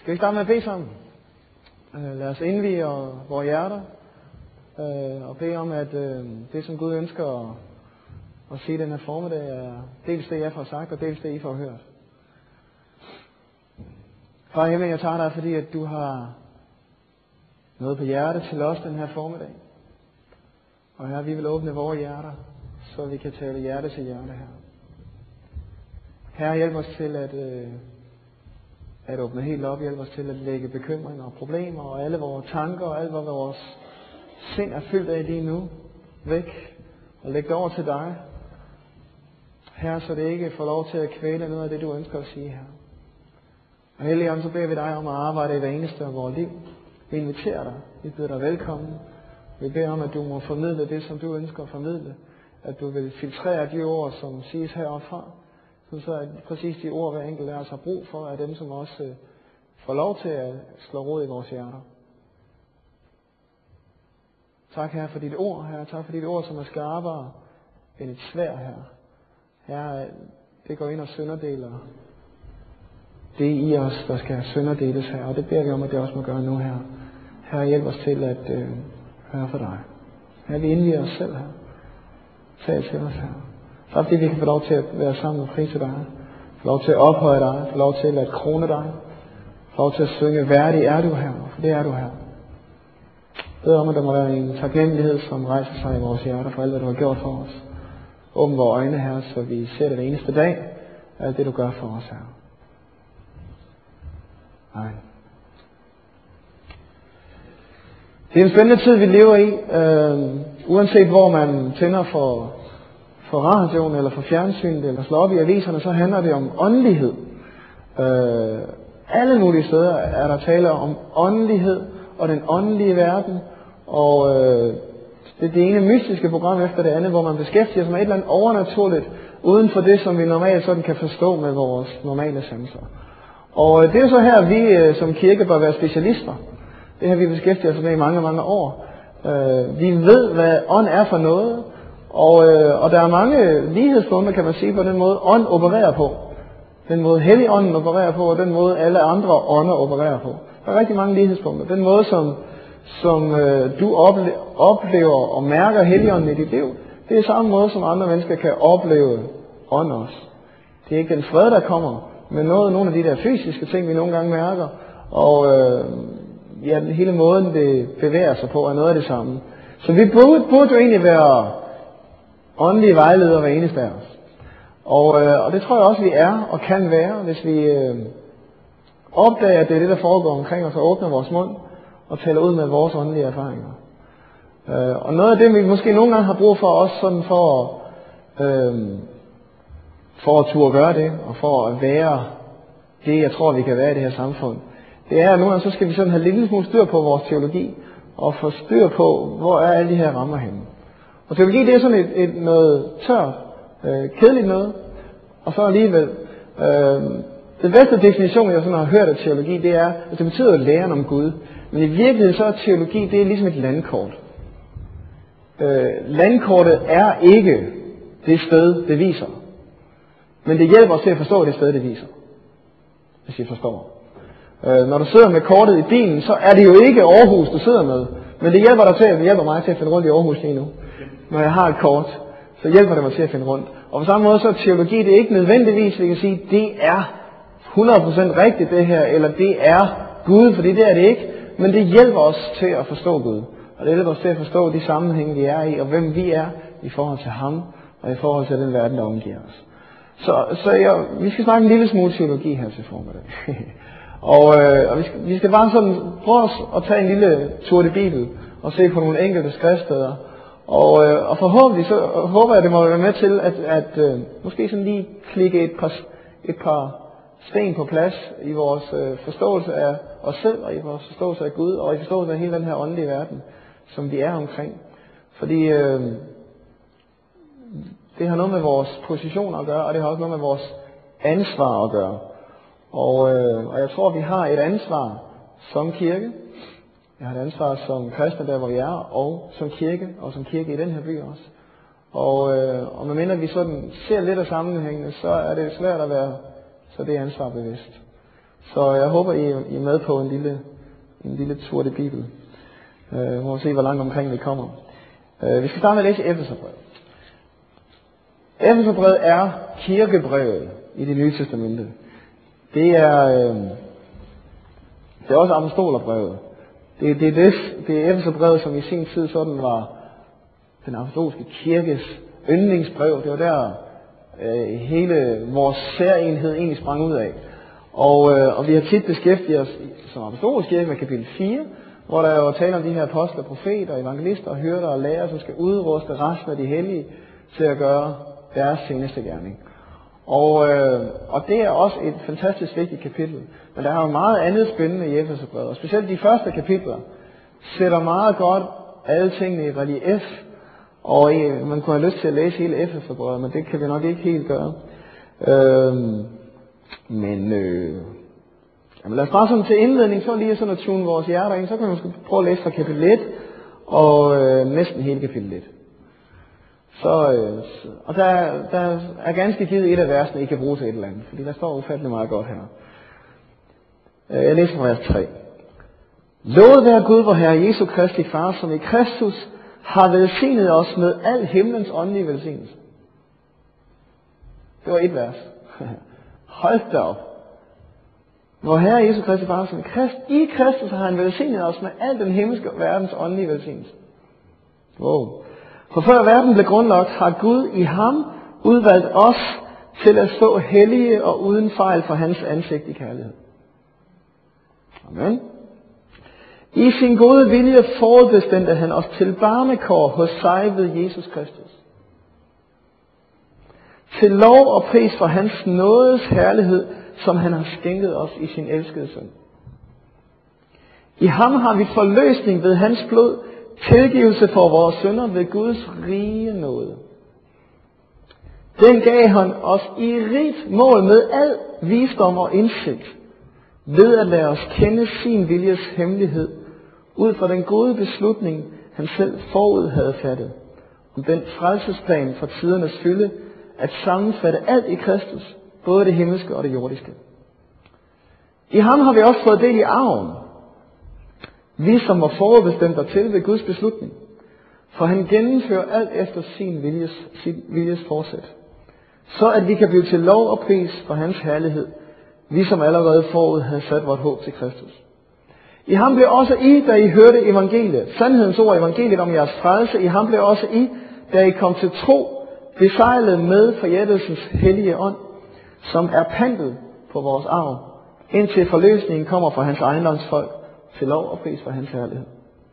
Skal vi starte med at bede sammen? Lad os indvie vores hjerter og bede om, at det, som Gud ønsker at sige den her formiddag, er dels det, jeg får sagt, og dels det, I får hørt. Far i himlen, jeg tager dig, fordi at du har noget på hjertet til os den her formiddag. Og her, vi vil åbne vores hjerter, så vi kan tale hjerte til hjerte her. Herre, hjælp os til at åbne helt op, hjælp os til at lægge bekymringer og problemer og alle vores tanker og alt, hvad vores sind er fyldt af lige nu, væk og lægge det over til dig. Herre, så det ikke får lov til at kvæle noget af det, du ønsker at sige her. Og Helligånd, så beder vi dig om at arbejde i hver eneste af vores liv. Vi inviterer dig, vi byder dig velkommen. Vi beder om, at du må formidle det, som du ønsker at formidle. At du vil filtrere de ord, som siges heroppe fra. Så at præcis de ord, hver enkelt af os har brug for, er dem, som også får lov til at slå rod i vores hjerter. Tak, Herre, for dit ord, Herre. Tak for dit ord, som er skarpere end et sværd, Herre. Herre, det går ind og sønderdeler det i os, der skal sønderdeles her. Og det beder vi om, at det også må gøre nu her. Herre, hjælp os til at høre for dig. Herre, vi indviger os selv her. Tal til os her. Så fordi vi kan få lov til at være sammen og prise dig. Få lov til at ophøje dig. Få lov til at krone dig. Få lov til at synge, værdig er du her. For det er du her. Jeg beder om, at der må være en taknemmelighed, som rejser sig i vores hjerter for alt, hvad du har gjort for os. Åbn vores øjne her, så vi ser det hver eneste dag. Alt det, du gør for os her. Amen. Det er en spændende tid, vi lever i. Uanset hvor man tænder for radioen eller for fjernsynet eller slår op i aviserne, så handler det om åndelighed. Alle mulige steder er der tale om åndelighed og den åndelige verden. Og det er det ene mystiske program efter det andet, hvor man beskæftiger sig med et eller andet overnaturligt, uden for det, som vi normalt sådan kan forstå med vores normale sanser. Og det er så her, vi som kirke bør være specialister. Det har vi beskæftiget os med i mange, mange år. Vi ved, hvad ånd er for noget. Og der er mange lighedspunkter, kan man sige, på den måde ånd opererer på. Den måde Helligånden opererer på, og den måde alle andre ånder opererer på. Der er rigtig mange lighedspunkter. Den måde, som du oplever og mærker Helligånden i dit liv, det er samme måde, som andre mennesker kan opleve ånd også. Det er ikke den fred, der kommer, men nogle af de der fysiske ting, vi nogle gange mærker. Og hele måden, det bevæger sig på, er noget af det samme. Så vi burde jo egentlig være åndelige vejledere hver eneste af os. Og det tror jeg også, vi er og kan være, hvis vi opdager, at det er det, der foregår omkring os, og åbner vores mund og taler ud med vores åndelige erfaringer. Og noget af det, vi måske nogle gange har brug for, også sådan for at turde gøre det, og for at være det, jeg tror, vi kan være i det her samfund, det er, at nogle gange så skal vi sådan have lidt lille smule styr på vores teologi, og få styr på, hvor er alle de her rammer henne. Og teologi, det er sådan et noget tørt, kedeligt noget, og så alligevel, den bedste definition, jeg sådan har hørt af teologi, det er, at det betyder læren om Gud. Men i virkeligheden så er teologi, det er ligesom et landkort. Landkortet er ikke det sted, det viser. Men det hjælper os til at forstå det sted, det viser. Hvis I forstår. Når du sidder med kortet i bilen, så er det jo ikke Aarhus, du sidder med. Men det hjælper mig til at finde rundt i Aarhus lige nu. Når jeg har et kort, så hjælper det mig til at finde rundt. Og på samme måde så er teologi, det er ikke nødvendigvis, vi kan sige, det er 100% rigtigt det her, eller det er Gud, fordi det er det ikke. Men det hjælper os til at forstå Gud. Og det hjælper os til at forstå de sammenhænge, vi er i, og hvem vi er i forhold til ham, og i forhold til den verden, der omgiver os. Så vi skal snakke en lille smule teologi her til formiddag. og vi skal bare sådan prøve at tage en lille tur til Bibelen, og se på nogle enkelte skriftsteder. Og forhåbentlig så håber jeg, det må være med til at måske sådan lige klikke et par sten på plads i vores forståelse af os selv, og i vores forståelse af Gud, og i forståelse af hele den her åndelige verden, som vi er omkring. Fordi det har noget med vores position at gøre, og det har også noget med vores ansvar at gøre. Og jeg tror, vi har et ansvar som kirke. Jeg har et ansvar som kristne der, hvor vi er, og som kirke i den her by også. Og medmindre vi sådan ser lidt af sammenhængene, så er det svært at være så det ansvar bevidst. Så jeg håber, I er med på en lille tur i Bibelen. Vi må se, hvor langt omkring vi kommer. Vi skal starte med at læse Efeserbrevet. Efeserbrevet er kirkebrevet i Det Nye Testamente. Det er også apostolerbrevet. Det er Efeserbrevet, som i sin tid sådan var den apostolske kirkes yndlingsbrev. Det var der hele vores særenhed egentlig sprang ud af. Og vi har tit beskæftiget os som apostolsk kirke med kapitel 4, hvor der jo taler om de her apostler, profeter, evangelister, hyrder og lærere, som skal udruste resten af de hellige til at gøre deres seneste gerning. Og det er også et fantastisk vigtigt kapitel. Men der er jo meget andet spændende i Efeserbrevet. Og specielt de første kapitler sætter meget godt alle tingene i relief. Og man kunne have lyst til at læse hele Efeserbrevet, men det kan vi nok ikke helt gøre. Men lad os bare sådan til indledning, så lige sådan at tune vores hjerter ind. Så kan vi måske prøve at læse fra kapitel 1 og næsten hele kapitel 1. Og der er ganske givet et af versene, I kan bruge til et eller andet, fordi der står ufattelig meget godt her. Jeg læser fra vers 3. Lovet være Gud, vor Herre Jesu Kristi Far, som i Kristus har velsignet os med al himlens åndelige velsignelse. Det var et vers. Hold da op. Vor Herre Jesu Kristi Far, som i Kristus har han velsignet os med al den himmelske verdens åndelige velsignelse. Wow. For før verden blev grundlagt, har Gud i ham udvalgt os til at stå hellige og uden fejl for hans ansigt i kærlighed. Amen. I sin gode vilje forudbestemte han os til barnekår hos sig ved Jesus Kristus. Til lov og pris for hans nådes herlighed, som han har skænket os i sin elskede søn. I ham har vi forløsning ved hans blod, tilgivelse for vores synder ved Guds rige nåde. Den gav han os i rigt mål med al visdom og indsigt, ved at lade os kende sin viljes hemmelighed, ud fra den gode beslutning, han selv forud havde fattet, om den frelsesplan for tidernes fylde, at sammenfatte alt i Kristus, både det himmelske og det jordiske. I ham har vi også fået del i arven, vi som var forudbestemt dertil ved Guds beslutning, for han gennemfører alt efter sin viljes forsæt, så at vi kan blive til lov og pris for hans herlighed, vi som allerede forud havde sat vort håb til Kristus. I ham blev også I, da I hørte evangeliet, sandhedens ord, evangeliet om jeres frelse, i ham blev også I, da I kom til tro, besejlet med forjættelsens hellige ånd, som er pantet på vores arv, indtil forløsningen kommer fra hans ejendomsfolk, til lov og pris for hans herlighed.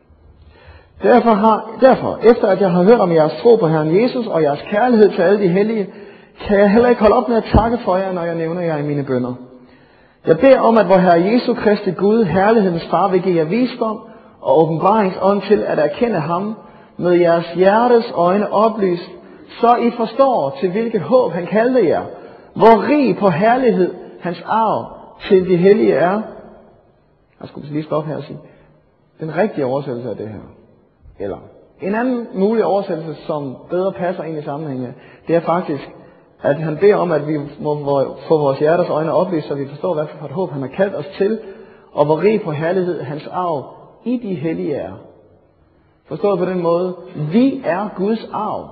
Derfor, efter at jeg har hørt om jeres tro på Herren Jesus og jeres kærlighed til alle de hellige, kan jeg heller ikke holde op med at takke for jer, når jeg nævner jer i mine bønner. Jeg beder om, at vor Herre Jesu Kristi Gud, herlighedens far, vil give jer visdom og åbenbaringsånd til at erkende ham med jeres hjertes øjne oplyst, så I forstår, til hvilket håb han kaldte jer, hvor rig på herlighed hans arv til de hellige er. Jeg skulle lige stoppe her og sige, den rigtige oversættelse af det her, eller en anden mulig oversættelse, som bedre passer ind i sammenhængen, det er faktisk, at han beder om, at vi må få vores hjerters øjne oplyst, så vi forstår, hvad for et håb han har kaldt os til, og hvor rig på herlighed hans arv i de hellige er. Forstået på den måde, vi er Guds arv.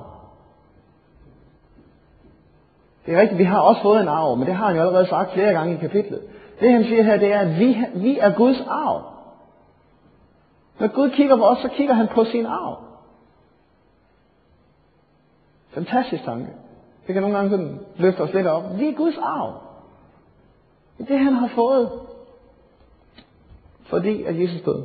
Det er rigtigt, vi har også fået en arv, men det har han jo allerede sagt flere gange i kapitlet. Det han siger her, det er, at vi er Guds arv. Når Gud kigger på os, så kigger han på sin arv. Fantastisk tanke. Det kan nogle gange sådan løfte os lidt op. Vi er Guds arv. Det er det, han har fået. Fordi at Jesus døde.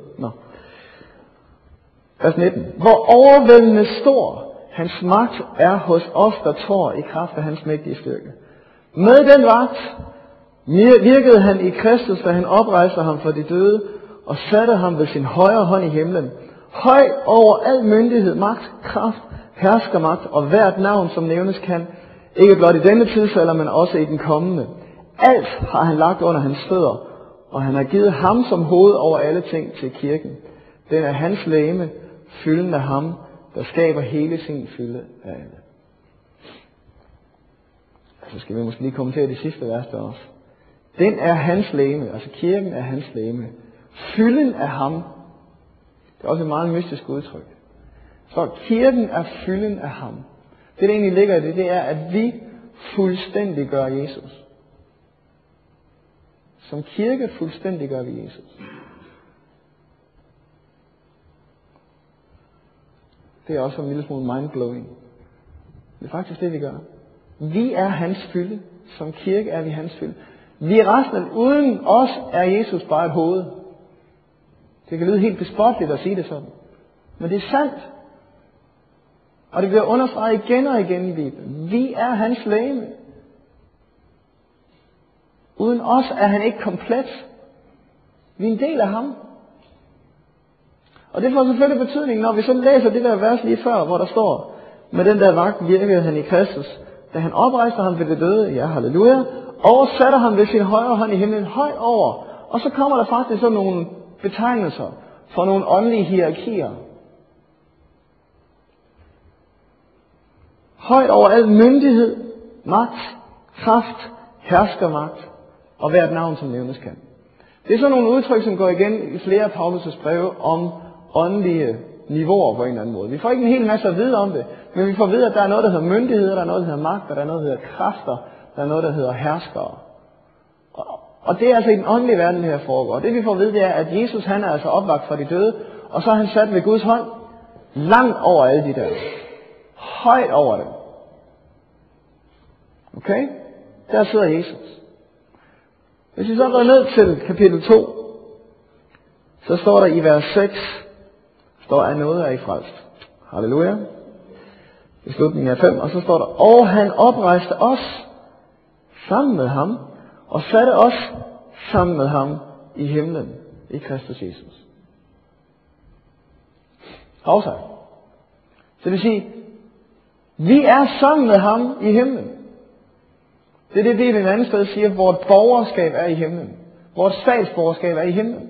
Vers 19. Hvor overvældende stor hans magt er hos os, der tror i kraft af hans mægtige styrke. Med den magt virkede han i Kristus, da han oprejste ham fra de døde, og satte ham ved sin højre hånd i himlen. Høj over al myndighed, magt, kraft, herskermagt og hvert navn, som nævnes kan, ikke blot i denne tidsalder, men også i den kommende. Alt har han lagt under hans fødder, og han har givet ham som hoved over alle ting til kirken. Den er hans legeme, fylden af ham, der skaber hele sin fylde af alle. Så skal vi måske lige kommentere de sidste vers der også. Den er hans legeme, altså kirken er hans legeme. Fylden af ham. Det er også et meget mystisk udtryk. Så kirken er fylden af ham. Det der egentlig ligger i det er, at vi fuldstændig gør Jesus. Som kirke fuldstændig gør vi Jesus. Det er også en lille smule mindblowing. Det er faktisk det, vi gør. Vi er hans fylde. Som kirke er vi hans fylde. Vi er resten, uden os er Jesus bare et hoved. Det kan lyde helt bespotteligt at sige det sådan. Men det er sandt. Og det bliver understreget igen og igen i Bibelen. Vi er hans legeme. Uden os er han ikke komplet. Vi er en del af ham. Og det får selvfølgelig betydning, når vi så læser det der vers lige før, hvor der står, med den der vagt virkede han i Kristus, da han oprejste ham ved det døde, ja halleluja, og satte ham ved sin højre hånd i himlen højt over. Og så kommer der faktisk så nogle betegnelser for nogle åndelige hierarkier. Højt over al myndighed, magt, kraft, herskermagt og hvert navn, som nævnes kan. Det er sådan nogle udtryk, som går igen i flere af Paulus' breve om åndelige niveauer på en eller anden måde. Vi får ikke en hel masse at vide om det, men vi får at vide, at der er noget, der hedder myndigheder, der er noget, der hedder magt, og der er noget, der hedder kræfter, der er noget, der hedder herskere. Og det er altså i den åndelige verden, det her foregår. Det vi får at vide, det er, at Jesus han er altså opvakt fra de døde, og så er han sat ved Guds hånd, langt over alle de der. Højt over dem. Okay? Der sidder Jesus. Hvis vi så går ned til kapitel 2, så står der i vers 6, står af noget er I frelst. Halleluja. I slutningen af 5, og så står der, og han oprejste os sammen med ham, og satte os sammen med ham i himlen, i Kristus Jesus. Afsagt. Så det vil sige, vi er sammen med ham i himlen. Det er det, Bibelen et andet sted siger, at vores borgerskab er i himlen. Vores statsborgerskab er i himlen.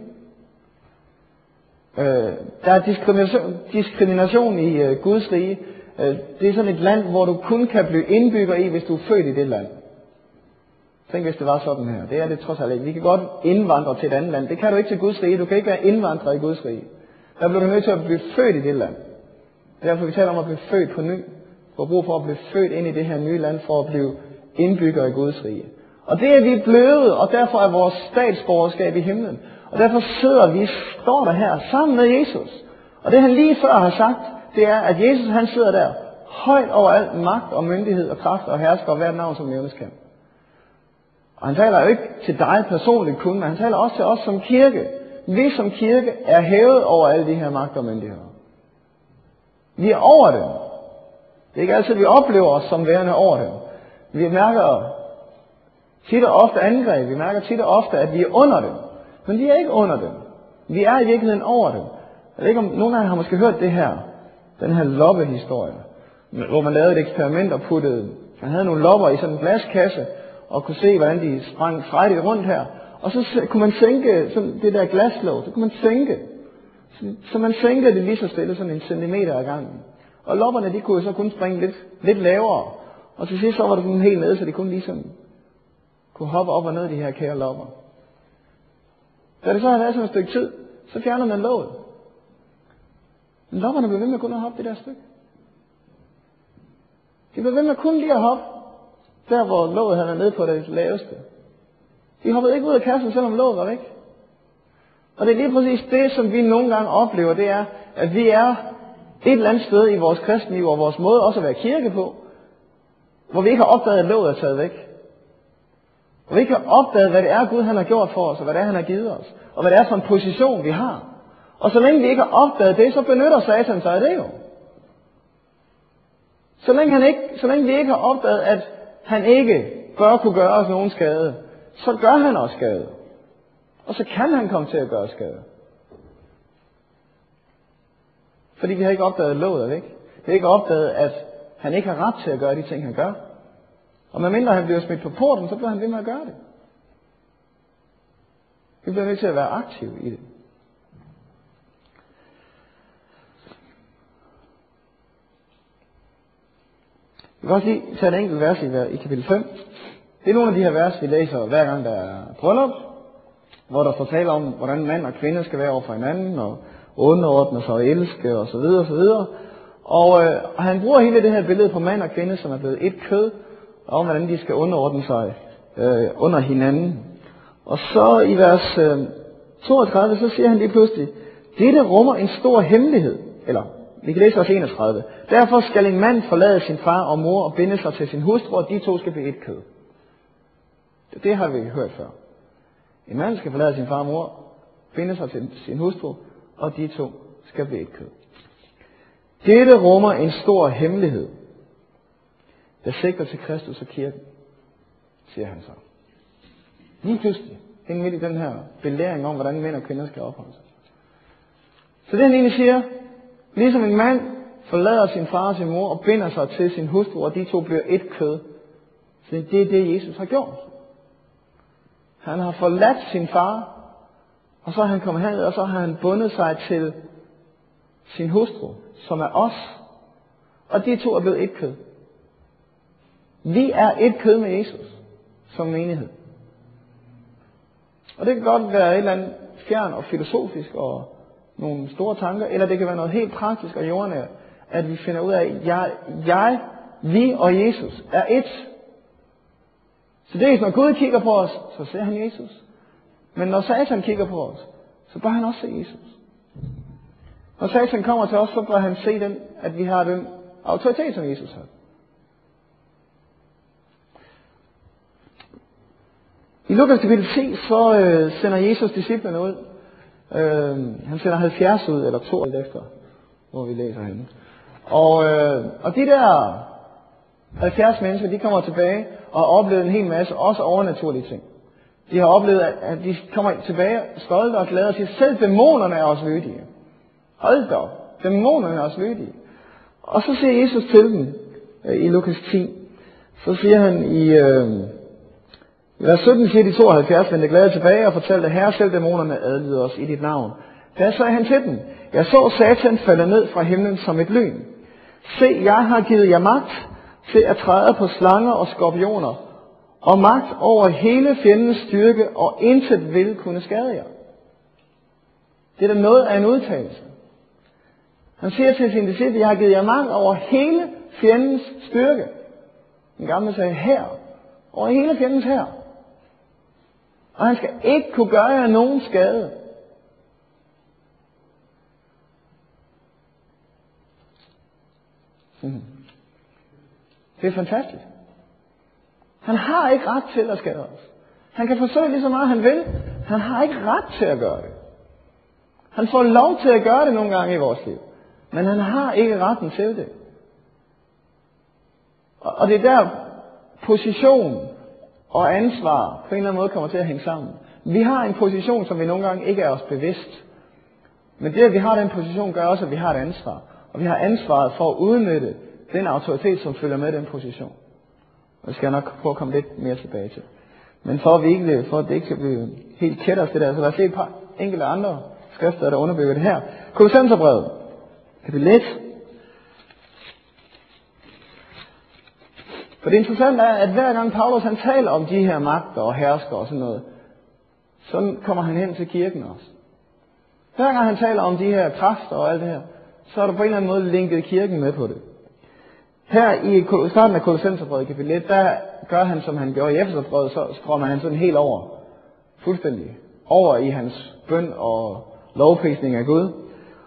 Der er diskrimination i Guds rige. Det er sådan et land, hvor du kun kan blive indbygger i, hvis du er født i det land. Tænk, hvis det var sådan her. Det er det trods alt ikke. Vi kan godt indvandre til et andet land. Det kan du ikke til Guds rige. Du kan ikke være indvandrer i Guds rige. Der bliver du nødt til at blive født i det land. Det er derfor, vi taler om at blive født på ny. Du har brug for at blive født ind i det her nye land, for at blive indbygger i Guds rige. Og det er vi blevet, og derfor er vores statsborgerskab i himlen. Og derfor står der her sammen med Jesus. Og det han lige før har sagt, det er, at Jesus han sidder der, højt over al magt og myndighed og kraft og hersker og hvert navn, som nævnes kan. Og han taler jo ikke til dig personligt kun, men han taler også til os som kirke. Vi som kirke er hævet over alle de her magt og myndigheder. Vi er over dem. Det er ikke altid, vi oplever os som værende over dem. Vi mærker tit og ofte angreb. Vi mærker tit og ofte, at vi er under dem. Men vi er ikke under dem. Vi er i virkeligheden over dem. Jeg ved ikke, om nogen af jer har måske hørt det her. Den her loppehistorie. Hvor man lavede et eksperiment og man havde nogle lopper i sådan en glaskasse. Og kunne se, hvordan de sprang frejdigt rundt her. Og så kunne man sænke sådan det der glaslåg. Så kunne man sænke. Så man sænkede det lige så stille, sådan 1 centimeter ad gangen. Og lopperne, de kunne så kun springe lidt lavere. Og til sidst så var det sådan helt nede, så de kun ligesom kunne hoppe op og ned de her kære lopper. Da det så havde været sådan et stykke tid, så fjernede man låget. Men lopperne blev ved med kun at hoppe det der stykke. De blev ved med kun lige at hoppe, der hvor låget havde været nede på det laveste. De hoppede ikke ud af kassen, selvom låget var væk. Og det er lige præcis det, som vi nogle gange oplever, det er, at vi er et eller andet sted i vores kristenliv og vores måde også at være kirke på, hvor vi ikke har opdaget, at låget er taget væk. Hvor vi ikke har opdaget, hvad det er, Gud han har gjort for os, og hvad det er, han har givet os. Og hvad det er for en position, vi har. Og så længe vi ikke har opdaget det, så benytter Satan sig af det jo. Så længe vi ikke har opdaget, at han ikke bør kunne gøre os nogen skade, så gør han os skade. Og så kan han komme til at gøre skade. Fordi vi har ikke opdaget, at låget er væk. Vi har ikke opdaget, at han ikke har ret til at gøre de ting, han gør. Og medmindre han bliver smidt på porten, så bliver han ved med at gøre det. Vi bliver nødt til at være aktive i det. Vi kan også lige tage et enkelt vers i kapitel 5. Det er nogle af de her vers, vi læser hver gang der er bryllup, hvor der står tale om, hvordan mand og kvinde skal være over for hinanden, og underordne sig og elske, og så videre, og så videre. Og han bruger hele det her billede på mand og kvinde, som er blevet et kød, og om hvordan de skal underordne sig under hinanden. Og så i vers 32, så siger han lige pludselig, dette rummer en stor hemmelighed. Eller, vi kan læse vers 31. Derfor skal en mand forlade sin far og mor og binde sig til sin hustru, og de to skal blive et kød. Det har vi hørt før. En mand skal forlade sin far og mor, binde sig til sin hustru, og de to skal blive et kød. Dette rummer en stor hemmelighed, der sigter til Kristus og kirken, siger han så. Lige pludselig, hen midt i den her belæring om, hvordan mænd og kvinder skal opholde sig. Så det han egentlig siger, ligesom en mand forlader sin far og sin mor og binder sig til sin hustru, og de to bliver et kød. Så det er det, Jesus har gjort. Han har forladt sin far, og så er han kommet hen, og så har han bundet sig til sin hustru, som er os. Og de to er blevet et kød. Vi er et kød med Jesus, som menighed. Og det kan godt være et eller andet fjern og filosofisk og nogle store tanker, eller det kan være noget helt praktisk og jordnært, at vi finder ud af, at vi og Jesus er et. Så det er, når Gud kigger på os, så ser han Jesus. Men når Satan kigger på os, så bør han også se Jesus. Når Satan kommer til os, så bør han se den, at vi har den autoritet, som Jesus har. I Lukas kapitel 10, så sender Jesus disciplene ud. Han sender 70 ud, eller 2 efter, hvor vi læser henne. Og de der 70 mennesker, de kommer tilbage og har oplevet en hel masse, også overnaturlige ting. De har oplevet, at de kommer tilbage stolte og glade og siger, selv dæmonerne er også lydige. Hold da op, dæmonerne er også lydige. Og så siger Jesus til dem i Lukas 10, så siger han i vers 17, siger de 72, vendte glade tilbage og fortalte, Herre, selv dæmonerne adlyder os i dit navn. Da sagde han til dem, jeg så Satan falde ned fra himlen som et lyn. Se, jeg har givet jer magt til at træde på slanger og skorpioner, og magt over hele fjendens styrke, og intet vil kunne skade jer. Det er da noget af en udtalelse. Han siger til sin disciple, jeg har givet jer magt over hele fjendens styrke. Den gamle sagde, her. Over hele fjendens her. Og han skal ikke kunne gøre jer nogen skade. Det er fantastisk. Han har ikke ret til at skade os. Han kan forsøge lige så meget han vil. Han har ikke ret til at gøre det. Han får lov til at gøre det nogle gange i vores liv. Men han har ikke retten til det. Og det er der position og ansvar på en eller anden måde kommer til at hænge sammen. Vi har en position, som vi nogle gange ikke er os bevidst. Men det, at vi har den position, gør også, at vi har et ansvar. Og vi har ansvaret for at udnytte den autoritet, som følger med den position. Og det skal jeg nok prøve at komme lidt mere tilbage til. Men for at det ikke skal blive helt kætters det der, så lad os se et par enkelte andre skrifter, der underbygger det her. Kolossenserbrevet, kapitel 1. For det interessante er, at hver gang Paulus han taler om de her magter og hersker og sådan noget, så kommer han hen til kirken også. Hver gang han taler om de her kræfter og alt det her, så er der på en eller anden måde linket kirken med på det. Her i starten af Kolossenserbrevet kapitel 1, der gør han, som han gjorde i Efeserbrevet, så strømmer han sådan helt over, fuldstændig over i hans bøn og lovprisning af Gud.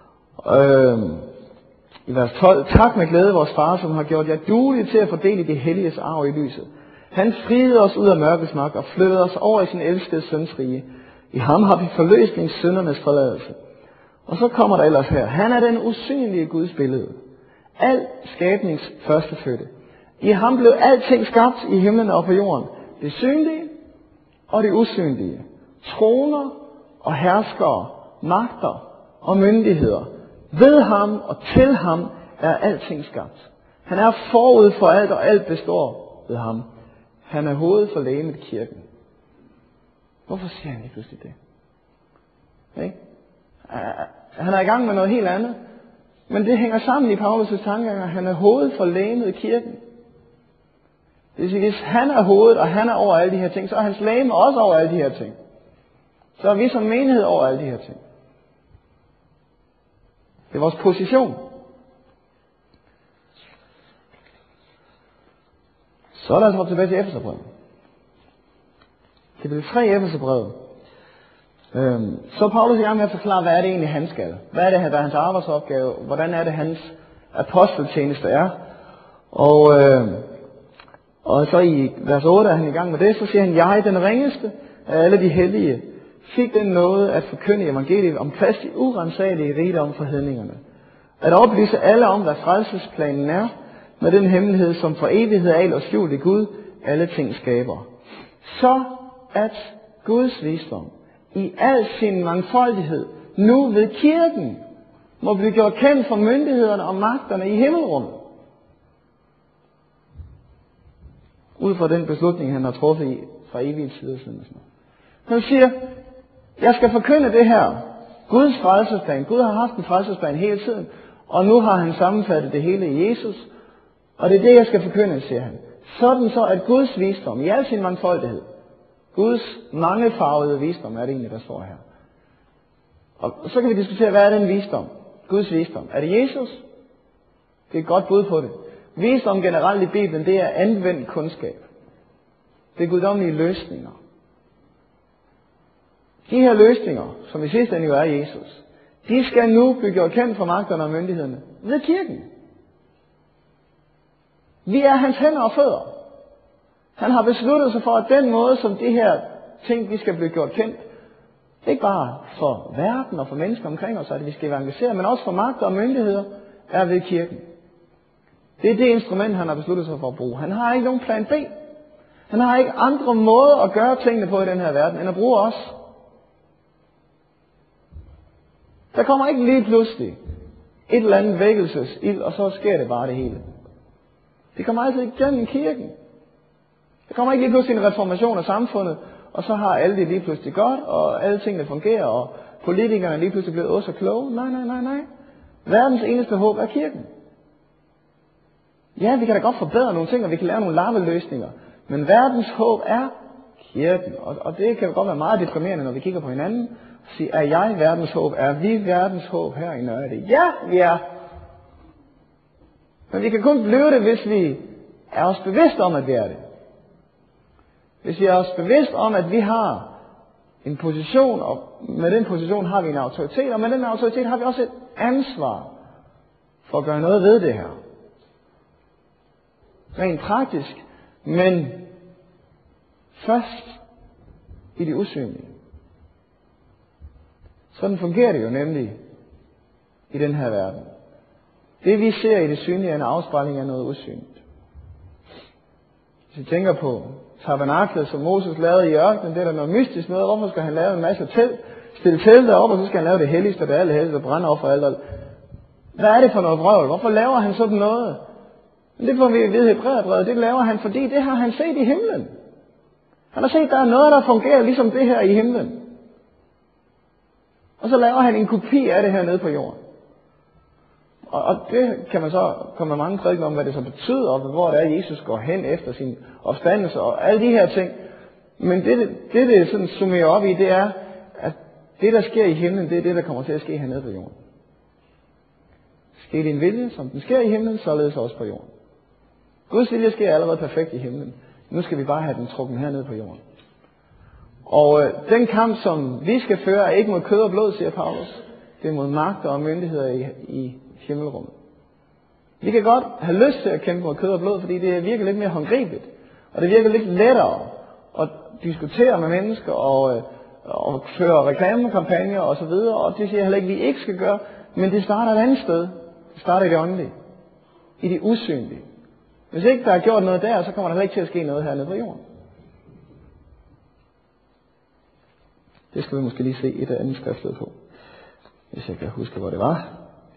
I vers 12, tak med glæde vores far, som har gjort jer duelige til at fordele det helliges arv i lyset. Han friede os ud af mørkets magt og flyttede os over i sin elskede søns rige. I ham har vi forløsning, syndernes forladelse. Og så kommer der ellers her, han er den usynlige Guds billede. Al skabnings førstefødte. I ham blev alting skabt i himlen og på jorden. Det synlige og det usynlige. Troner og herskere, magter og myndigheder. Ved ham og til ham er alting skabt. Han er forud for alt, og alt består ved ham. Han er hovedet for legemet kirken. Hvorfor siger han ikke pludselig det? Okay? Han er i gang med noget helt andet. Men det hænger sammen i Paulus' tankegang. Han er hovedet for legemet kirken. Det vil sige, hvis han er hovedet, og han er over alle de her ting, så er hans legeme også over alle de her ting. Så er vi som menighed over alle de her ting. Det er vores position. Så lad os hoppe tilbage til Efeserbrevet. Kapitel 3 i Efeserbrevet. Så er Paulus i gang med at forklare, hvad er det egentlig, han skal. Hvad er det, der er hans arbejdsopgave? Hvordan er det, hans aposteltjeneste er? Og så i vers 8 er han i gang med det, så siger han, jeg, den ringeste af alle de hellige, fik den nåde at forkynde evangeliet om Kristi urensagelige rigdom for hedningerne. At oplyse alle om, hvad frelsesplanen er, med den hemmelighed, som for evighed af og skjult i Gud, alle ting skaber. Så at Guds visdom i al sin mangfoldighed nu ved kirken må blive gjort kendt for myndighederne og magterne i himmelrummet. Ud fra den beslutning, han har truffet fra evigt tid siden. Han siger, jeg skal forkynde det her. Guds frelsesplan. Gud har haft en frelsesplan hele tiden, og nu har han sammenfattet det hele i Jesus. Og det er det, jeg skal forkynde, siger han. Sådan så, at Guds visdom i al sin mangfoldighed, Guds mangefarvede visdom, er det egentlig, der står her. Og så kan vi diskutere, hvad er den visdom? Guds visdom. Er det Jesus? Det er et godt bud på det. Visdom generelt i Bibelen, det er anvendt kundskab. Det er guddommelige løsninger. De her løsninger, som i sidste ende jo er Jesus, de skal nu blive gjort kendt for magterne og myndighederne ved kirken. Vi er hans hænder og fødder. Han har besluttet sig for, at den måde, som de her ting, de skal blive gjort kendt, ikke bare for verden og for mennesker omkring os, at vi skal evangelisere, men også for magter og myndigheder, er ved kirken. Det er det instrument, han har besluttet sig for at bruge. Han har ikke nogen plan B. Han har ikke andre måder at gøre tingene på i den her verden, end at bruge os. Der kommer ikke lige pludselig et eller andet vækkelsesild, og så sker det bare det hele. Det kommer altid igennem kirken. Der kommer ikke lige pludselig en reformation af samfundet, og så har alle det lige pludselig godt, og alle tingene fungerer, og politikerne er lige pludselig blevet også kloge. Nej. Verdens eneste håb er kirken. Ja, vi kan da godt forbedre nogle ting, og vi kan lave nogle lappeløsninger. Men verdens håb er kirken. Og det kan godt være meget deprimerende, når vi kigger på hinanden. Og siger, er jeg verdens håb? Er vi verdens håb her i Nørre? Ja, vi er. Men vi kan kun blive det, hvis vi er os bevidst om, at vi er det. Hvis vi er os bevidst om, at vi har en position, og med den position har vi en autoritet, og med den autoritet har vi også et ansvar for at gøre noget ved det her. Rent praktisk, men først i det usynlige. Sådan fungerer det jo nemlig i den her verden. Det vi ser i det synlige er en afspejling af noget usynligt. Hvis vi tænker på tabernaklet, som Moses lavede i ørkenen, det er der noget mystisk noget. Hvorfor skal han lave en masse stille telt deroppe, og så skal han lave det helligste, det allerhelligste, brandoffer og alt. Hvad er det for noget vrøvl? Hvorfor laver han sådan noget? Det får vi at vide i Hebræerbrevet, det laver han, fordi det har han set i himlen. Han har set, at der er noget, der fungerer ligesom det her i himlen. Og så laver han en kopi af det her nede på jorden. Og det kan man så komme med mange prædikener om, hvad det så betyder, og hvor det er, Jesus går hen efter sin opstandelse, og alle de her ting. Men det sådan summerer op i, det er, at det, der sker i himlen, det er det, der kommer til at ske hernede på jorden. Sker din vilje, som den sker i himlen, således også på jorden. Guds vilje sker allerede perfekt i himlen. Nu skal vi bare have den trukken hernede på jorden. Og den kamp, som vi skal føre, er ikke mod kød og blod, siger Paulus. Det er mod magter og myndigheder i himmelrummet. Vi kan godt have lyst til at kæmpe mod kød og blod, fordi det virker lidt mere håndgribeligt. Og det virker lidt lettere at diskutere med mennesker og føre reklamekampagner og så videre. Og det siger jeg heller ikke, at vi ikke skal gøre. Men det starter et andet sted. Det starter i det åndelige. I det usynlige. Hvis ikke der er gjort noget der, så kommer der heller ikke til at ske noget hernede på jorden. Det skal vi måske lige se et andet skriftsted på. Hvis jeg kan huske, hvor det var.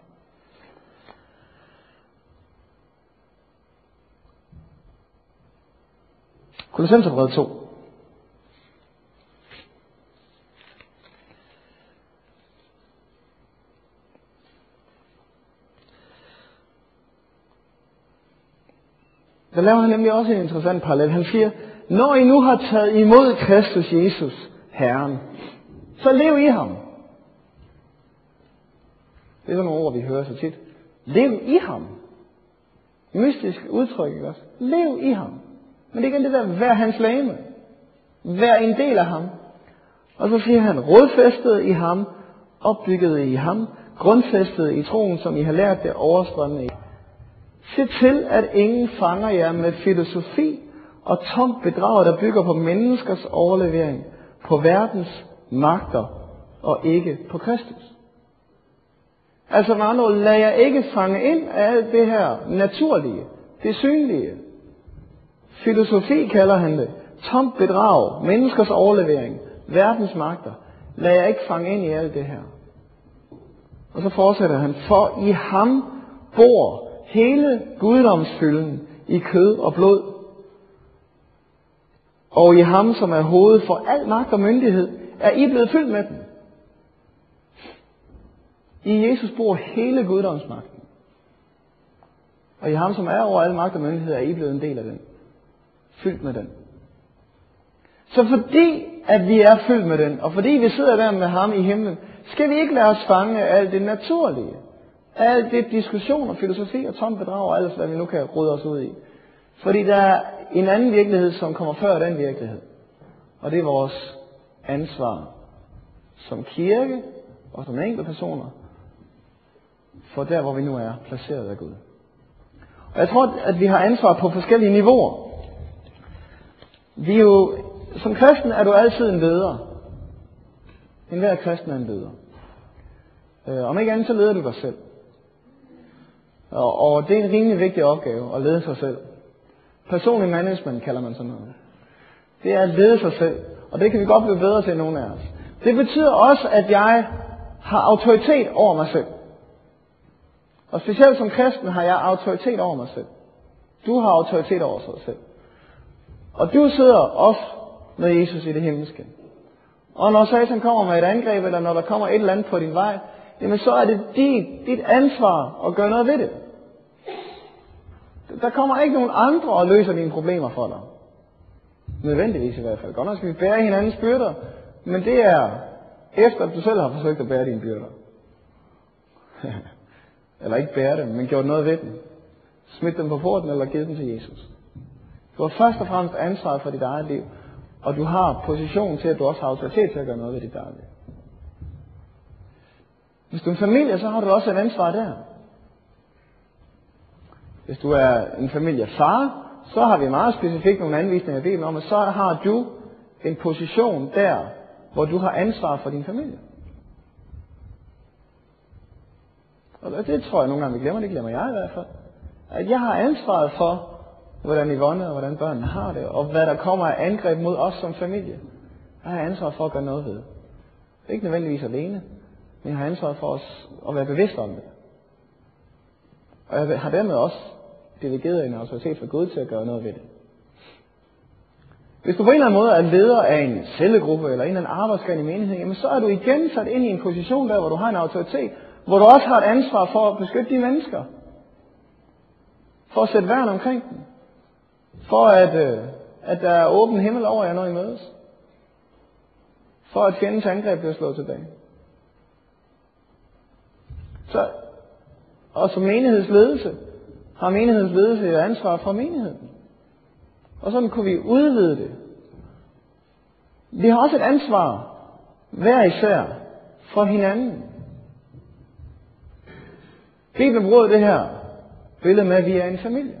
Kolossenserbrevet 2. Der laver han nemlig også en interessant parallel. Han siger, når I nu har taget imod Kristus Jesus, Herren, så lev i ham. Det er sådan nogle ord, vi hører så tit. Lev i ham. Mystisk udtryk, ikke også? Lev i ham. Men det er igen det der, vær hans legeme. Vær en del af ham. Og så siger han, rodfæstet i ham, opbygget i ham, grundfæstet i troen, som I har lært det overstrømmende i. Se til, at ingen fanger jer med filosofi og tomt bedrag, der bygger på menneskers overlevering, på verdens magter og ikke på Kristus. Altså med andre ord, lad jer ikke fange ind af alt det her naturlige, det synlige. Filosofi kalder han det. Tomt bedrag, menneskers overlevering, verdens magter. Lad jer ikke fange ind i alt det her. Og så fortsætter han, for i ham bor hele guddomsfylden i kød og blod. Og i ham, som er hovedet for al magt og myndighed, er I blevet fyldt med den. I Jesus bor hele guddomsmagten. Og i ham, som er over al magt og myndighed, er I blevet en del af den. Fyldt med den. Så fordi, at vi er fyldt med den, og fordi vi sidder der med ham i himlen, skal vi ikke lade os fange af alt det naturlige. Alt det diskussion og filosofi og tomt bedrag og alt, hvad vi nu kan rode os ud i. Fordi der er en anden virkelighed, som kommer før den virkelighed. Og det er vores ansvar som kirke og som enkelte personer for der, hvor vi nu er placeret af Gud. Og jeg tror, at vi har ansvar på forskellige niveauer. Vi er jo, som kristen er du altid en leder. Enhver kristen er en leder. Om ikke andet, så leder du dig selv. Og det er en rimelig vigtig opgave at lede sig selv. Personlig management kalder man sådan noget. Det er at lede sig selv. Og det kan vi godt blive bedre til, nogle af os. Det betyder også, at jeg har autoritet over mig selv. Og specielt som kristen har jeg autoritet over mig selv. Du har autoritet over sig selv. Og du sidder også med Jesus i det himmelske. Og når Satan kommer med et angreb, eller når der kommer et eller andet på din vej, jamen så er det dit ansvar at gøre noget ved det. Der kommer ikke nogen andre og løser dine problemer for dig. Nødvendigvis i hvert fald. Godt nok skal vi bære hinandens byrder, men det er efter at du selv har forsøgt at bære dine byrder. Eller ikke bære dem, men gjort noget ved dem. Smidt dem på porten eller givet dem til Jesus. Du har først og fremmest ansvaret for dit eget liv, og du har position til, at du også har autoritet til at gøre noget ved dit eget liv. Hvis du er en familie, så har du også et ansvar der. Hvis du er en familiefar, så har vi meget specifikt nogle anvisninger i Bibelen om, at så har du en position der, hvor du har ansvar for din familie. Og det tror jeg nogle gange, vi glemmer. Det glemmer jeg i hvert fald. At jeg har ansvaret for, hvordan Yvonne og hvordan børnene har det, og hvad der kommer af angreb mod os som familie. Jeg har ansvar for at gøre noget ved. Ikke nødvendigvis alene, men jeg har ansvar for os at være bevidst om det. Og jeg har dermed også delegeret en autoritet fra Gud til at gøre noget ved det. Hvis du på en eller anden måde er leder af en cellegruppe eller en eller anden arbejdsgren i menigheden, jamen så er du igen sat ind i en position der, hvor du har en autoritet, hvor du også har et ansvar for at beskytte de mennesker. For at sætte værn omkring dem. For at der er åben himmel over jer, når I mødes. For at fjendens angreb bliver slået tilbage. Så, og som menighedsledelse, har menighedsledelse et ansvar for menigheden. Og sådan kunne vi udvide det. Vi har også et ansvar, hver især, for hinanden. Bibelen bruger det her billede med, at vi er en familie.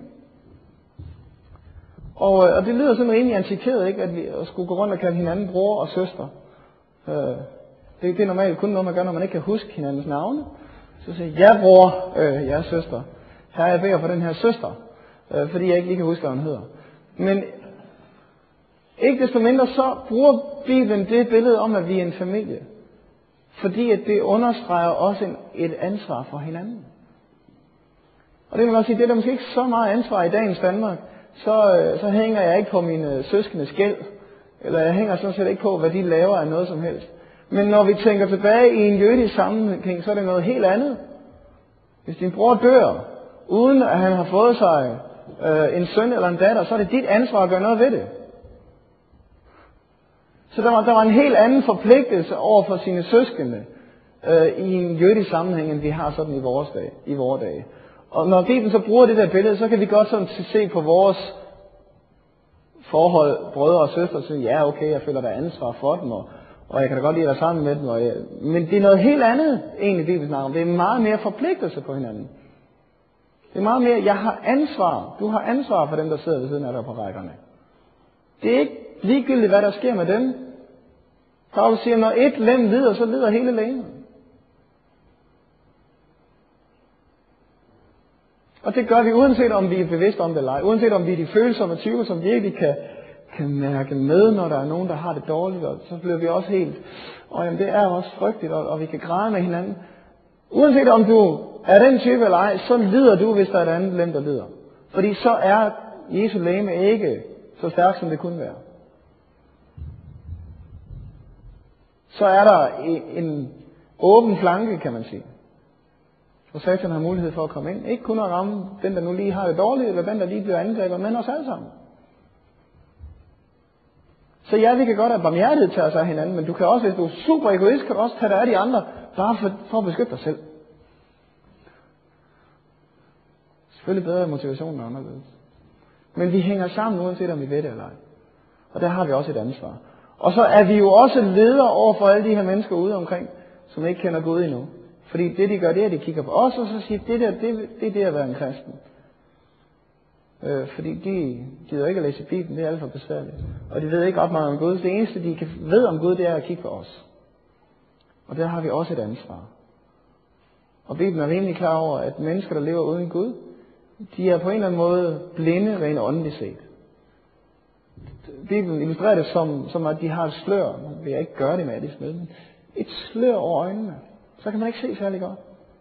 Og det lyder sådan rimelig antikeret, ikke? At vi skulle gå rundt og kalde hinanden bror og søster. Det er normalt kun noget, man gør, når man ikke kan huske hinandens navne. Så siger jeg, bror, jeg søster. Her jeg beder for den her søster, fordi jeg ikke lige kan huske, hvad hun hedder. Men ikke desto mindre, så bruger Bibelen det billede om, at vi er en familie. Fordi at det understreger også et ansvar for hinanden. Og det vil man sige, det er der måske ikke så meget ansvar i dagens Danmark. Så hænger jeg ikke på mine søskendes gæld. Eller jeg hænger sådan set ikke på, hvad de laver af noget som helst. Men når vi tænker tilbage i en jødisk sammenhæng, så er det noget helt andet. Hvis din bror dør, uden at han har fået sig en søn eller en datter, så er det dit ansvar at gøre noget ved det. Så der var en helt anden forpligtelse over for sine søskende i en jødisk sammenhæng, end vi har sådan i vores dage. Og når Bibelen så bruger det der billede, så kan vi godt sådan se på vores forhold, brødre og søstre, og sige, ja okay, jeg føler der ansvar for dem, og jeg kan da godt lide at være sammen med dem. Men det er noget helt andet, egentlig Bibelen snakker om. Det er meget mere forpligtelse på hinanden. Det er meget mere, jeg har ansvar. Du har ansvar for dem, der sidder ved siden af dig på rækkerne. Det er ikke ligegyldigt, hvad der sker med dem. Paulus siger, når et lem lider, så lider hele legemet. Og det gør vi, uanset om vi er bevidste om det eller ej. Uanset om vi er de følsomme typer, som virkelig kan mærke med, når der er nogen, der har det dårligt. Og så bliver vi også helt, jamen det er også frygteligt, og vi kan græde med hinanden. Uanset om du er den type eller ej, så lider du, hvis der er et andet lem, der lider. Fordi så er Jesu legeme ikke så stærkt, som det kunne være. Så er der en åben flanke, kan man sige. Og Satan har mulighed for at komme ind. Ikke kun at ramme den, der nu lige har det dårligt, eller den, der lige bliver angrebet, men os alle sammen. Så ja, vi kan godt have barmhjertighed til os af hinanden, men du kan også, hvis du er super egoist, kan du også tage dig af de andre, bare for at beskytte dig selv. Selvfølgelig bedre motivationen end anderledes. Men vi hænger sammen, uanset om vi ved det eller ej. Og der har vi også et ansvar. Og så er vi jo også ledere over for alle de her mennesker ude omkring, som ikke kender Gud endnu. Fordi det de gør, det er, at de kigger på os, og så siger, det er det at være en kristen. Fordi de gider ikke at læse Bibelen, det er alt for besværligt. Og de ved ikke ret meget om Gud. Det eneste, de ved om Gud, det er at kigge på os. Og der har vi også et ansvar. Og Bibelen er rimelig klar over, at mennesker, der lever uden Gud, de er på en eller anden måde blinde rent åndeligt set. Bibelen illustrerer det som at de har et slør. Nu vil jeg ikke gøre det med at de smed, men et slør over øjnene. Så kan man ikke se særlig godt.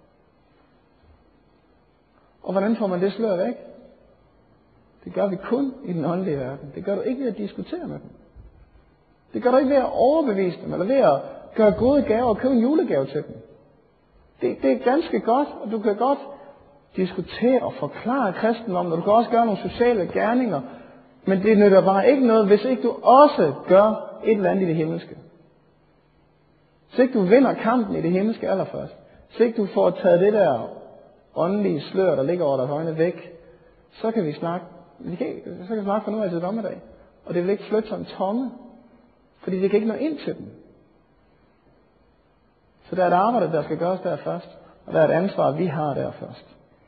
Og hvordan får man det slør væk? Det gør vi kun i den åndelige verden. Det gør du ikke ved at diskutere med dem. Det gør du ikke ved at overbevise dem, eller ved at gøre gode gaver og købe en julegave til dem. Det er ganske godt, og du kan godt diskutere og forklare kristendommen, og du kan også gøre nogle sociale gerninger, men det nytter bare ikke noget, hvis ikke du også gør et eller andet i det himmelske. Hvis ikke du vinder kampen i det himmelske allerførst, hvis ikke du får taget det der åndelige slør, der ligger over deres øjne væk, så kan vi snakke fra nu af til dommedag. Og det vil ikke flytte som tomme, fordi det kan ikke nå ind til dem. Så der er et arbejde, der skal gøres der først, og der er et ansvar, vi har der først.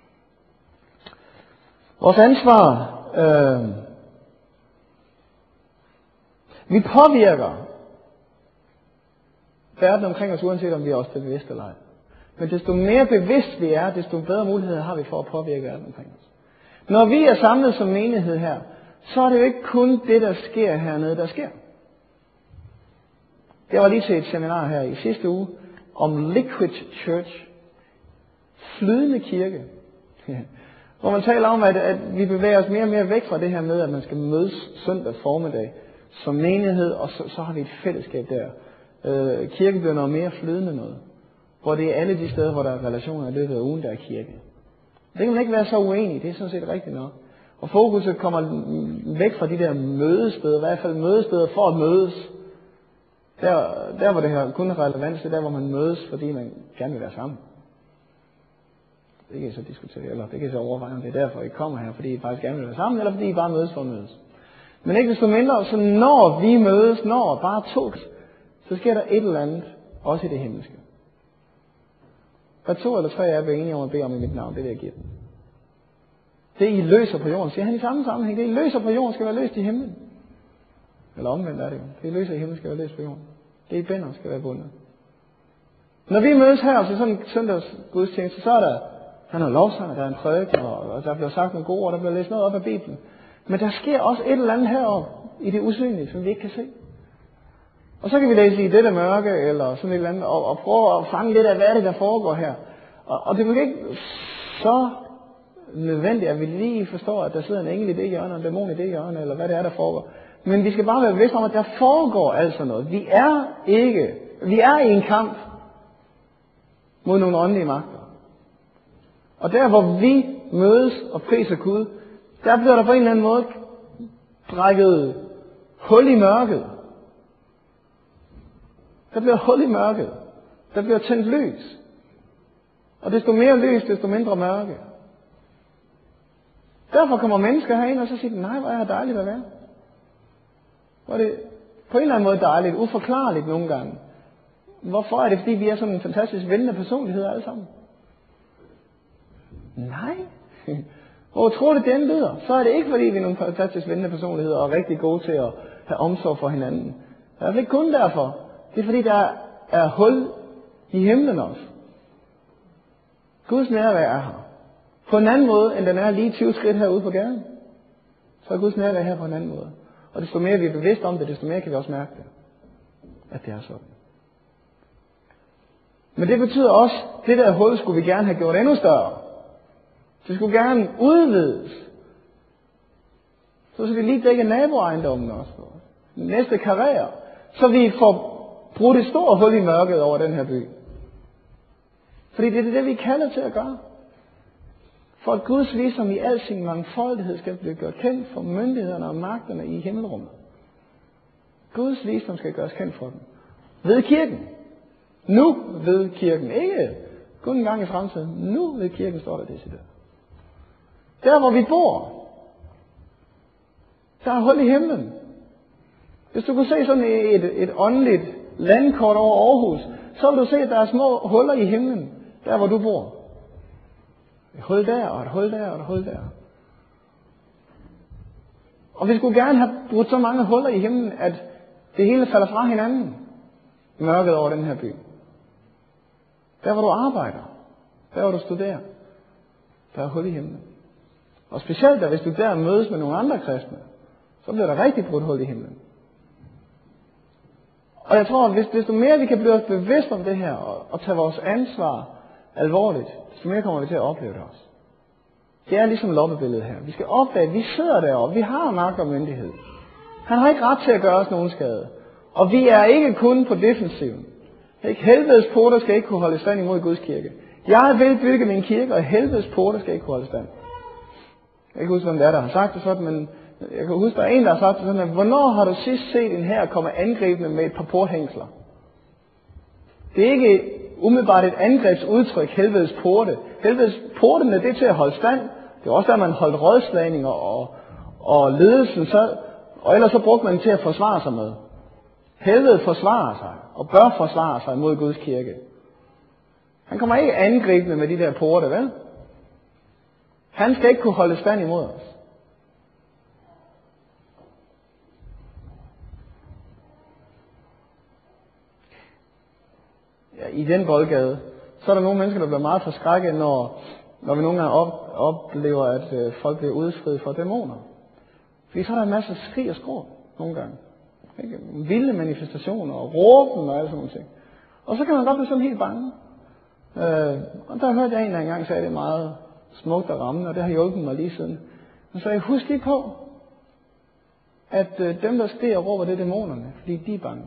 Vores ansvar, vi påvirker verden omkring os, uanset om vi er også bevidste eller ej. Men desto mere bevidst vi er, desto bedre muligheder har vi for at påvirke verden omkring os. Når vi er samlet som menighed her, så er det jo ikke kun det, der sker hernede, der sker. Jeg var lige til et seminar her i sidste uge om liquid church, flydende kirke. Hvor man taler om, at vi bevæger os mere og mere væk fra det her med, at man skal mødes søndag formiddag som menighed, og så har vi et fællesskab der. Kirken bliver noget mere flydende noget, hvor det er alle de steder, hvor der er relationer i løbet af ugen, der er kirke. Det kan man ikke være så uenig, det er sådan set rigtigt nok. Og fokuset kommer væk fra de der mødesteder, i hvert fald mødesteder for at mødes. Der hvor det her kun er relevant, det er der, hvor man mødes, fordi man gerne vil være sammen. Det kan I så diskutere, eller det kan I så overveje, om det er derfor, I kommer her, fordi I faktisk gerne vil være sammen, eller fordi I bare mødes for at mødes. Men ikke desto mindre, så når vi mødes, når bare to, så sker der et eller andet, også i det himmelske. Hvad 2 eller 3 er enige om at bede om i mit navn, det er det, jeg giver dem. Det I løser på jorden, siger han i samme sammenhæng, det I løser på jorden skal være løst i himlen. Eller omvendt er det jo. Det I løser i himlen skal være løst på jorden. Det I binder skal være bundet. Når vi mødes her til sådan en søndags gudstjeneste, så er der noget lovsang, der er en prædiken, og der bliver sagt nogle gode ord, der bliver læst noget op af Bibelen. Men der sker også et eller andet heroppe i det usynlige, som vi ikke kan se. Og så kan vi læse i dette mørke, eller sådan et eller andet, og prøve at fange lidt af, hvad er det, der foregår her. Og det er ikke så nødvendigt, at vi lige forstår, at der sidder en engel i det hjørne, og en dæmon i det hjørne, eller hvad det er, der foregår. Men vi skal bare være bevidste om, at der foregår altså noget. Vi er i en kamp mod nogle åndelige magter. Og der, hvor vi mødes og priser Gud, der bliver der på en eller anden måde brækket hul i mørket. Der bliver hul i mørket. Der bliver tændt lys. Og desto mere lys, desto mindre mørke. Derfor kommer mennesker herind og så siger, nej, hvor er det dejligt at være. Hvor er det på en eller anden måde dejligt, uforklarligt nogle gange. Hvorfor er det, fordi vi er sådan en fantastisk vennende personlighed alle sammen? Nej. Hvor utroligt det end lyder, så er det ikke, fordi vi er nogle fantastisk vennende personligheder og er rigtig gode til at have omsorg for hinanden. Det er i hvert fald ikke kun derfor. Det er fordi, der er hul i himlen også. Guds nærvær er her. På en anden måde, end den er lige 20 skridt herude på gaden. Så er Guds nærvær her på en anden måde. Og desto mere vi er bevidste om det, desto mere kan vi også mærke det. At det er sådan. Men det betyder også, at det der hul skulle vi gerne have gjort endnu større. Det skulle gerne udvides. Så vi lige dække naboejendommen også. Næste karriere. Så vi får brugt et stort hul i mørket over den her by. Fordi det er det, vi kalder til at gøre. For at Guds visdom i al sin mangfoldighed skal blive gjort kendt for myndighederne og magterne i himmelrummet. Guds visdom skal gøres kendt for dem. Ved kirken. Nu ved kirken. Ikke kun en gang i fremtiden. Nu ved kirken står der decideret. Der hvor vi bor. Der er hul i himlen. Hvis du kunne se sådan et åndeligt landkort over Aarhus, så vil du se, at der er små huller i himlen. Der hvor du bor. Et hul der, og et hul der, og et hul der. Og vi skulle gerne have brugt så mange huller i himlen, at det hele falder fra hinanden. Mørket over den her by. Der hvor du arbejder. Der hvor du studerer. Der er hul i himlen. Og specielt der, hvis du der mødes med nogle andre kristne, så bliver der rigtig brudt hul i himlen. Og jeg tror, at desto mere vi kan blive os bevidst om det her, og tage vores ansvar alvorligt, desto mere kommer vi til at opleve det også. Det er ligesom loppebilledet her. Vi skal opdage, at vi sidder deroppe, vi har magt og myndighed. Han har ikke ret til at gøre os nogen skade. Og vi er ikke kun på defensiven. Helvedes porter skal ikke kunne holde stand imod Guds kirke. Jeg vil bygge min kirke, og helvedes porter skal ikke kunne holde stand. Jeg kan ikke huske, hvem det er, der har sagt det sådan, men jeg kan huske, der er en, der har sagt det sådan, at hvornår har du sidst set en her komme angribende med et par porthængsler? Det er ikke umiddelbart et angrebsudtryk, helvedes porte. Helvedes portene, det er til at holde stand. Det er også der, man holdt rådslagninger og ledelsen, og ellers så brugte man til at forsvare sig med. Helvede forsvarer sig, og bør forsvare sig mod Guds kirke. Han kommer ikke angribende med de der porte, vel? Han skal ikke kunne holde stand imod os. Ja, i den boldgade, så er der nogle mennesker, der bliver meget forskrækket, når vi nogle gange oplever, at folk bliver udfriet fra dæmoner. Fordi så er der en masse skrig og skrål nogle gange. Ikke? Vilde manifestationer og råben og alle sådan nogle ting. Og så kan man godt blive sådan helt bange. Og der hørte jeg en gang sagde, at det er meget smukt og rammende, og det har hjulpet mig lige siden. Men så jeg husk lige på, at dem, der skriger og råber, det er dæmonerne, fordi de er bange.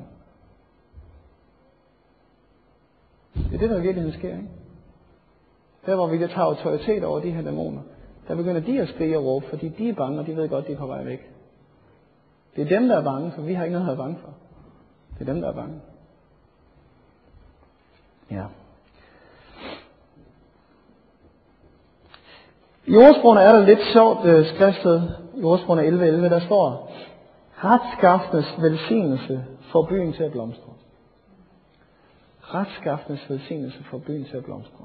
Det er det, der i virkeligheden sker, ikke? Der, hvor vi kan tage autoritet over de her dæmoner, der begynder de at skrige og råbe, fordi de er bange, og de ved godt, de er på vej væk. Det er dem, der er bange, for vi har ikke noget at være bange for. Det er dem, der er bange. Ja. I ordsprogene er der lidt sjovt skriftsted. I ordsprogene 11:11, der står, retskaffenes velsignelse får byen til at blomstre. Retskaffenes velsignelse får byen til at blomstre.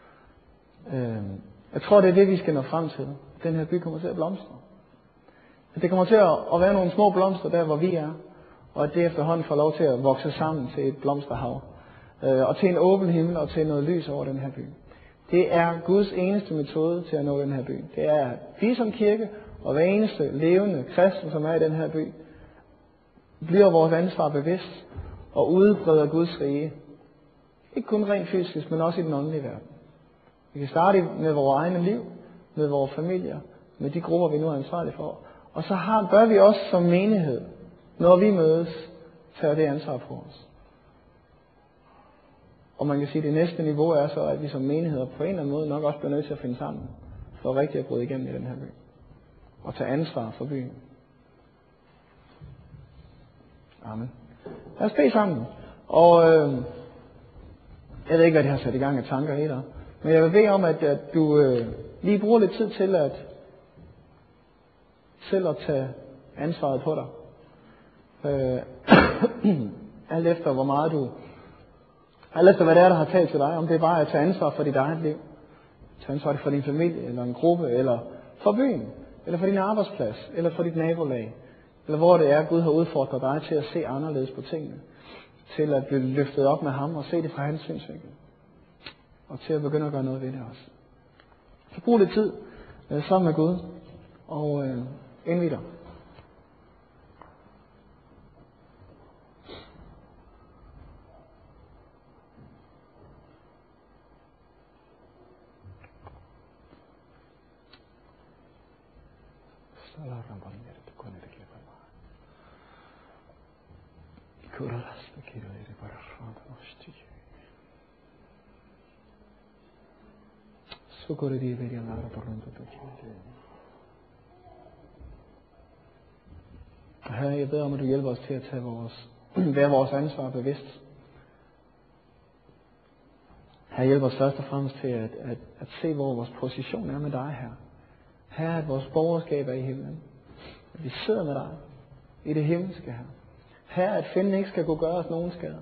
Jeg tror, det er det, vi skal nå frem til. Den her by kommer til at blomstre. Det kommer til at være nogle små blomster der, hvor vi er. Og at det efterhånden får lov til at vokse sammen til et blomsterhav. Og til en åben himmel og til noget lys over den her by. Det er Guds eneste metode til at nå den her by. Det er, at vi som kirke og hver eneste levende kristen, som er i den her by, bliver vores ansvar bevidst og udbreder Guds rige. Ikke kun rent fysisk, men også i den åndelige verden. Vi kan starte med vores egne liv, med vores familier, med de grupper, vi nu er ansvarlige for. Og så bør vi også som menighed, når vi mødes, tage det ansvar på os. Og man kan sige, at det næste niveau er så, at vi som menigheder på en eller anden måde nok også bliver nødt til at finde sammen, for rigtig at bryde igennem i den her by. og tage ansvar for byen. Amen. Lad os bede sammen. Og jeg ved ikke, hvad det har sat i gang af tanker i dig. Men jeg vil bede om, at du lige bruger lidt tid til at selv at tage ansvaret på dig. Alt efter hvor meget du... Alt efter hvad det er, der har talt til dig. Om det er bare at tage ansvar for dit eget liv. Tage ansvar for din familie, eller en gruppe, eller for byen, eller for din arbejdsplads, eller for dit nabolag. Eller hvor det er, Gud har udfordret dig til at se anderledes på tingene. Til at blive løftet op med ham og se det fra hans synsvinkel. Og til at begynde at gøre noget ved det også. Så brug lidt tid sammen med Gud og indvid dig. Så går det lige ved, jeg lader dig rundt og Herre, jeg beder om, at du hjælper os til at være vores ansvar bevidst. Herre, hjælp os først og fremmest til at se, hvor vores position er med dig, Herre. Herre, at vores borgerskab er i himlen. At vi sidder med dig i det himmelske, Herre. Herre, at fjenden ikke skal kunne gøre os nogen skade.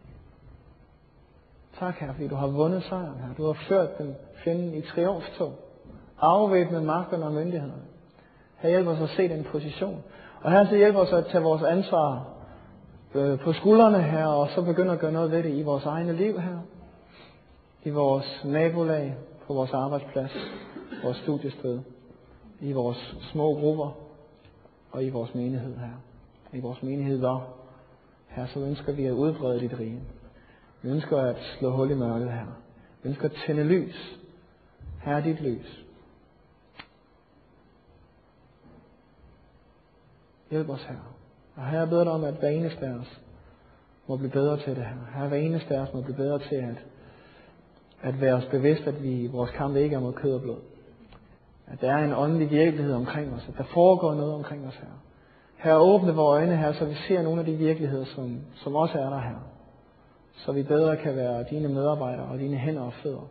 Tak, Herre, fordi du har vundet sejren, Herre. Du har ført den fjenden i triumftog. Afvæbnet magterne og myndighederne. Herre, hjælp os at se den position. Og Herre, så hjælp os at tage vores ansvar på skuldrene, Herre, og så begynde at gøre noget ved det i vores egne liv, Herre. I vores nabolag, på vores arbejdsplads, vores studiested, i vores små grupper og i vores menighed, Herre. I vores menighed, Herre, så ønsker vi at udbrede dit rige. Vi ønsker at slå hul i mørket, Herre. Vi ønsker at tænde lys. Herre, dit lys. Hjælp os, Herre. Og Herre, jeg beder dig om, at hver eneste af os må blive bedre til det, Herre. Herre, hver eneste af os må blive bedre til at være os bevidst, at vores kamp ikke er mod kød og blod. At der er en åndelig virkelighed omkring os. At der foregår noget omkring os, Herre. Herre, åbne vores øjne, Herre, så vi ser nogle af de virkeligheder, som også er der, Herre. Så vi bedre kan være dine medarbejdere og dine hænder og fødder.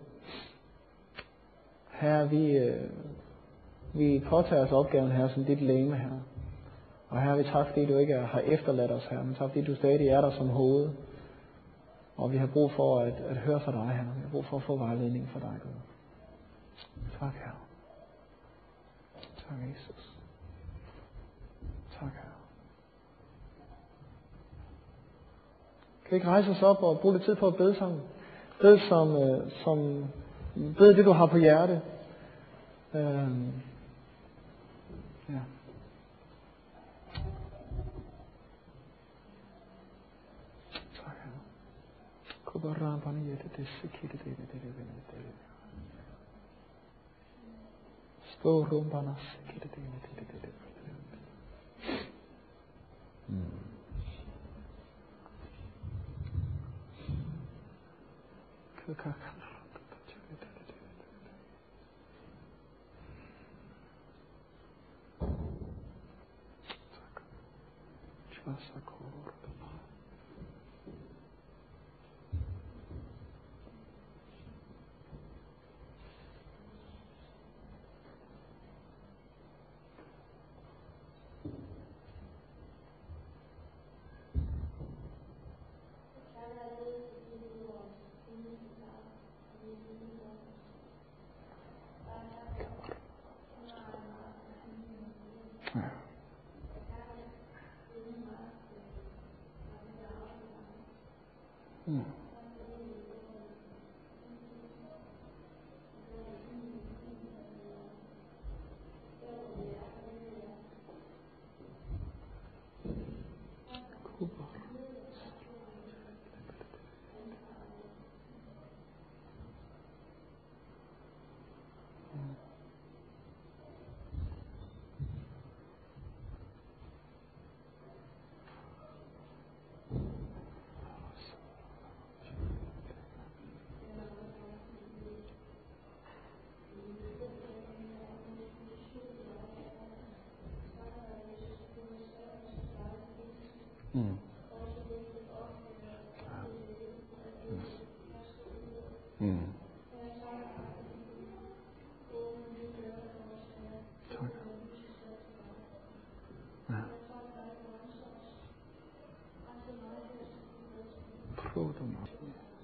Herre, vi påtager os opgaven, Herre, som dit legeme, Herre. Og Herre, vi tak, fordi du ikke har efterladt os, Herre, men tak, fordi du stadig er der som hoved. Og vi har brug for at høre fra dig, Herre. Vi har brug for at få vejledning fra dig, Gud. Tak, Herre. Tak, Jesus. Tak, Herre. Kan vi ikke rejse os op og bruge lidt tid på at bede sammen? Bed det, du har på hjerte. Ja. Tak, Herre. Mm. Mm. Tak. Ja. Prøv du mig.